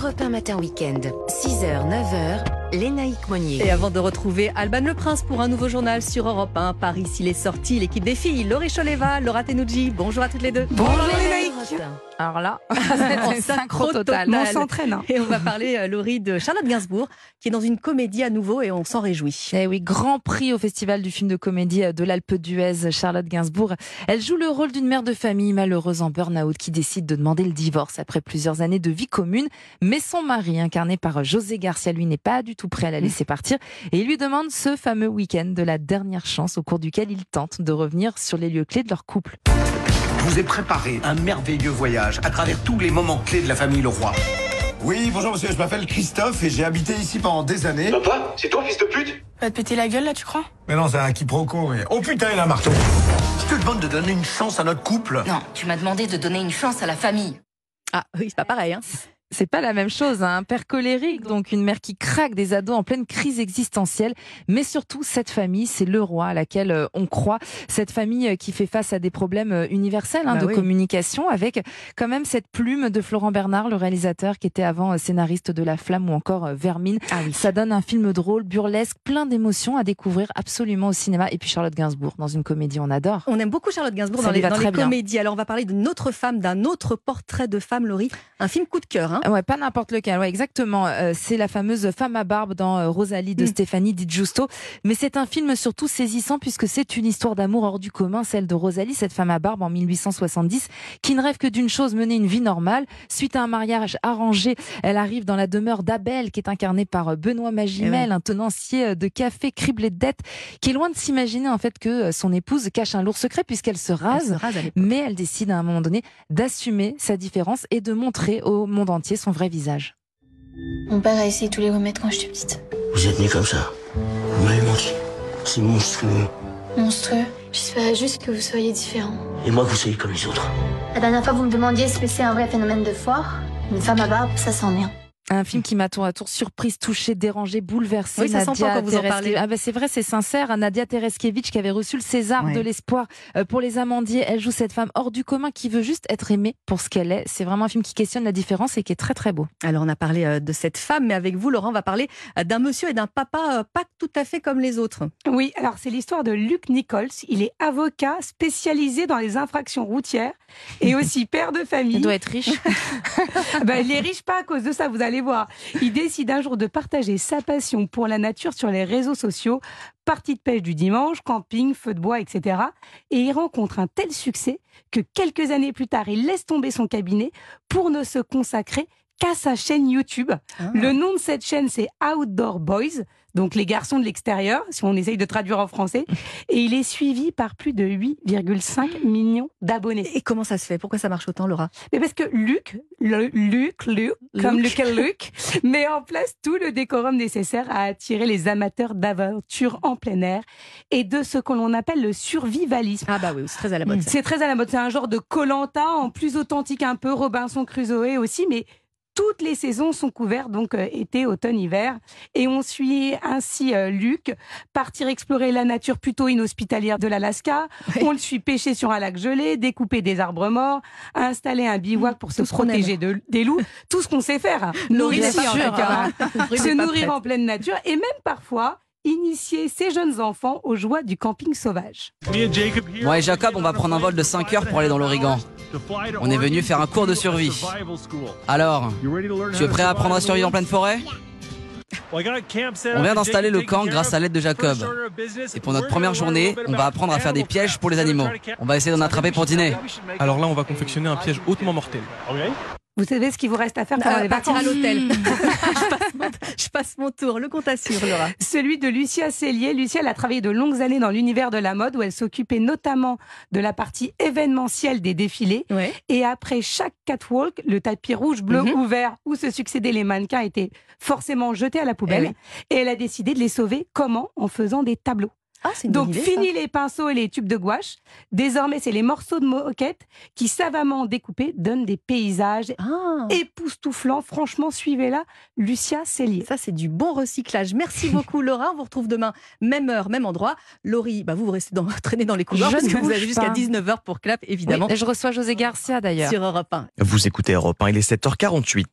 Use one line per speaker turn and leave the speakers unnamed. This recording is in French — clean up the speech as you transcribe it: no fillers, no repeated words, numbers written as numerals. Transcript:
Europe 1 Matin Week-end, 6h, 9h, Lénaïque Monnier.
Et avant de retrouver Alban Le Prince pour un nouveau journal sur Europe 1, Paris, s'il est sorti, l'équipe des filles, Laurie Choleva, Laura Tenucci, bonjour à toutes les deux.
Bonjour Lénaïque.
Alors là,
c'est synchro total. On s'entraîne.
Et on va parler, Laurie, de Charlotte Gainsbourg, qui est dans une comédie à nouveau et on s'en réjouit.
Eh oui, grand prix au Festival du film de comédie de l'Alpe d'Huez, Charlotte Gainsbourg. Elle joue le rôle d'une mère de famille malheureuse en burn-out qui décide de demander le divorce après plusieurs années de vie commune. Mais son mari, incarné par José Garcia, lui, n'est pas du tout prêt à la laisser partir. Et il lui demande ce fameux week-end de la dernière chance au cours duquel il tente de revenir sur les lieux clés de leur couple.
Je vous ai préparé un merveilleux voyage à travers tous les moments clés de la famille Leroy.
Oui, bonjour monsieur, je m'appelle Christophe et j'ai habité ici pendant des années.
Papa, c'est toi, fils de pute?
Va te péter la gueule là, tu crois?
Mais non, c'est un quiproquo. Mais... Oh putain, il a un marteau.
Je te demande de donner une chance à notre couple.
Non, tu m'as demandé de donner une chance à la famille.
Ah oui, c'est pas pareil, hein.
C'est pas la même chose, hein. Un père colérique, donc une mère qui craque, des ados en pleine crise existentielle. Mais surtout, cette famille, c'est Leroy à laquelle on croit. Cette famille qui fait face à des problèmes universels de communication, avec quand même cette plume de Florent Bernard, le réalisateur qui était avant scénariste de La Flamme ou encore Vermine.
Ah oui.
Ça donne un film drôle, burlesque, plein d'émotions à découvrir absolument au cinéma. Et puis Charlotte Gainsbourg, dans une comédie, on adore.
On aime beaucoup Charlotte Gainsbourg
Ça
dans les
bien.
comédies. Alors on va parler d'une autre femme, d'un autre portrait de femme, Laurie. Un film coup de cœur, hein.
Ouais, pas n'importe lequel. Ouais, exactement. C'est la fameuse femme à barbe dans Rosalie de Stéphanie Di Giusto. Mais c'est un film surtout saisissant puisque c'est une histoire d'amour hors du commun, celle de Rosalie, cette femme à barbe en 1870, qui ne rêve que d'une chose, mener une vie normale. Suite à un mariage arrangé, elle arrive dans la demeure d'Abel, qui est incarné par Benoît Magimel, un tenancier de café criblé de dettes, qui est loin de s'imaginer en fait que son épouse cache un lourd secret puisqu'elle se rase. Mais elle décide à un moment donné d'assumer sa différence et de montrer au monde entier son vrai visage.
Mon père a essayé tous les remèdes quand j'étais petite.
Vous êtes né comme ça. Vous m'avez menti. C'est monstrueux.
Monstrueux. J'espérais juste que vous soyez différent.
Et moi, vous soyez comme les autres.
La dernière fois, vous me demandiez si c'est un vrai phénomène de foire. Une femme à barbe, ça s'en est un.
Un film qui m'a tour à tour surprise, touchée, dérangée, bouleversée.
Oui, ça
Nadia
s'entend quand vous en parlez.
Ah ben c'est vrai, c'est sincère. Nadia Tereskevich qui avait reçu le César de l'espoir pour Les Amandiers. Elle joue cette femme hors du commun qui veut juste être aimée pour ce qu'elle est. C'est vraiment un film qui questionne la différence et qui est très très beau.
Alors on a parlé de cette femme, mais avec vous, Laurent, on va parler d'un monsieur et d'un papa pas tout à fait comme les autres.
Oui, alors c'est l'histoire de Luke Nichols. Il est avocat spécialisé dans les infractions routières et aussi père de famille.
Il doit être riche.
Il est riche pas à cause de ça, vous allez voir. Il décide un jour de partager sa passion pour la nature sur les réseaux sociaux. Partie de pêche du dimanche, camping, feu de bois, etc. Et il rencontre un tel succès que quelques années plus tard, il laisse tomber son cabinet pour ne se consacrer qu'à sa chaîne YouTube. Le nom de cette chaîne, c'est Outdoor Boys, donc les garçons de l'extérieur, si on essaye de traduire en français. Et il est suivi par plus de 8,5 millions d'abonnés.
Et comment ça se fait? Pourquoi ça marche autant, Laura?
Mais parce que Luc, comme Luke, met en place tout le décorum nécessaire à attirer les amateurs d'aventure en plein air et de ce que l'on appelle le survivalisme.
Ah bah oui, c'est très à la mode. Ça.
C'est très à la mode. C'est un genre de Koh-Lanta, en plus authentique un peu, Robinson Crusoe aussi, mais toutes les saisons sont couvertes, donc été, automne, hiver. Et on suit ainsi Luc partir explorer la nature plutôt inhospitalière de l'Alaska. Oui. On le suit pêcher sur un lac gelé, découper des arbres morts, installer un bivouac pour se protéger des loups. Tout ce qu'on sait faire. Hein. Nourrir, se nourrir en pleine nature et même parfois initier ses jeunes enfants aux joies du camping sauvage.
Moi et Jacob, on va prendre un vol de 5 heures pour aller dans l'Oregon. On est venu faire un cours de survie. Alors, tu es prêt à apprendre à survivre en pleine forêt? On vient d'installer le camp grâce à l'aide de Jacob. Et pour notre première journée, on va apprendre à faire des pièges pour les animaux. On va essayer d'en attraper pour dîner.
Alors là, on va confectionner un piège hautement mortel.
Vous savez ce qu'il vous reste à faire pendant les
partir
vacances?
À l'hôtel. je passe mon tour. Le compte à suivre, Laura.
Celui de Lucia Cellier. Lucia, elle a travaillé de longues années dans l'univers de la mode où elle s'occupait notamment de la partie événementielle des défilés. Ouais. Et après chaque catwalk, le tapis rouge, bleu ou vert où se succédaient les mannequins étaient forcément jetés à la poubelle. Et elle a décidé de les sauver. Comment? En faisant des tableaux.
Ah, c'est une bonne idée,
fini les pinceaux et les tubes de gouache. Désormais, c'est les morceaux de moquette qui, savamment découpés, donnent des paysages époustouflants. Franchement, suivez-la, Lucia Cellier.
Ça, c'est du bon recyclage. Merci beaucoup, Laura. On vous retrouve demain, même heure, même endroit. Laurie, vous restez traîner dans les couloirs parce que vous avez jusqu'à 19h pour Clap, évidemment.
Oui, je reçois José Garcia, d'ailleurs.
Sur Europe 1.
Vous écoutez Europe 1, il est 7h48.